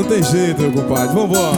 Não tem jeito, meu compadre, vambora.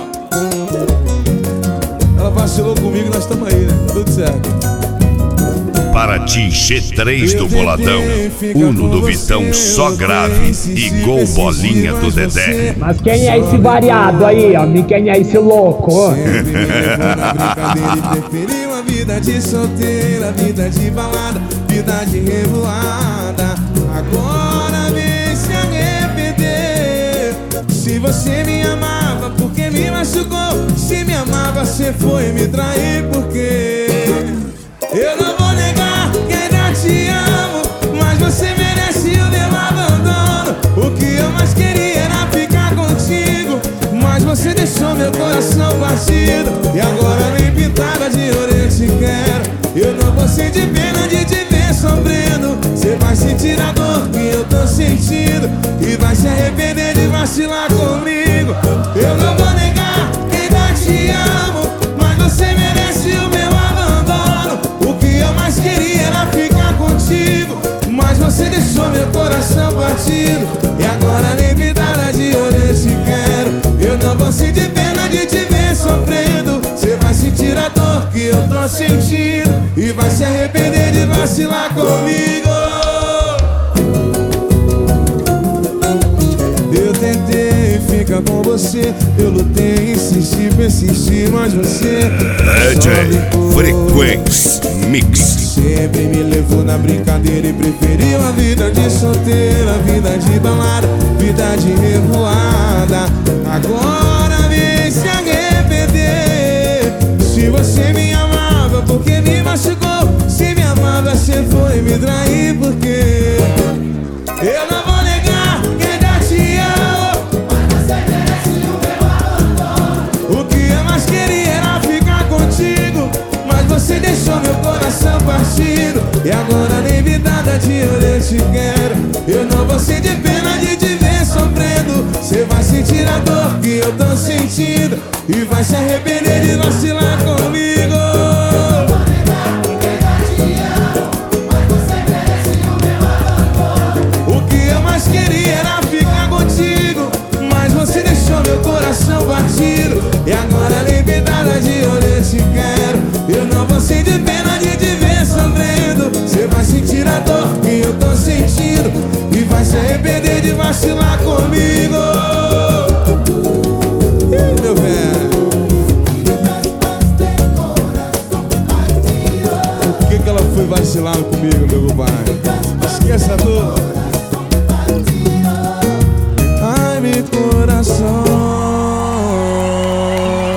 Ela vacilou comigo, nós estamos aí, né? Tudo certo. Paraty G3 do Boladão, Uno do Vitão só grave e Gol Bolinha do Dedé. Mas quem é esse variado aí, ó? Quem é esse louco? Sempre me levou na brincadeira e preferi uma vida de solteira, vida de balada, vida de revoada. Agora vem se arrepender. Se você me amava, porque me machucou? Se me amava, você foi me trair, porque eu não vou negar que ainda te amo, mas você merece o meu abandono. O que eu mais queria era ficar contigo, mas você deixou meu coração partido. E agora nem pintada de ouro eu te quero. Eu não vou sentir pena de te ver sofrendo. Você vai sentir a dor que eu tô sentindo e vai se arrepender de vacilar comigo. Eu não vou negar que ainda te amo, mas você merece o meu abandono. O que eu mais queria era ficar contigo, mas você deixou meu coração partido. E agora nem pintada de ouro eu te quero. Eu não vou sentir pena de te ver sofrendo. Você vai sentir a dor que eu tô sentindo e vai se arrepender de vacilar comigo. Eu tentei ficar com você, eu lutei, insisti, persisti, mas você Frequência Mix. sempre me levou na brincadeira e preferiu a vida de solteira, vida de balada, vida de revoada. Agora vem se arrepender. Se você me amava, porque me machucou? Se me amava, você foi me trair, porque eu não vou negar que ainda te amo, mas você merece o meu abandono. O que eu mais queria era ficar contigo, mas você deixou meu coração partido. E agora nem vidada de ouro eu te quero. Eu não vou sentir pena de te ver sofrendo. Você vai sentir a dor que eu tô sentindo e vai se arrepender de vacilar comigo. O que eu mais queria era ficar contigo, mas você deixou meu coração partido. E agora nem vidada de ouro eu te quero. Eu não vou sentir pena de te ver sofrendo. Você vai sentir a dor que eu tô sentindo e vai se arrepender de vacilar comigo.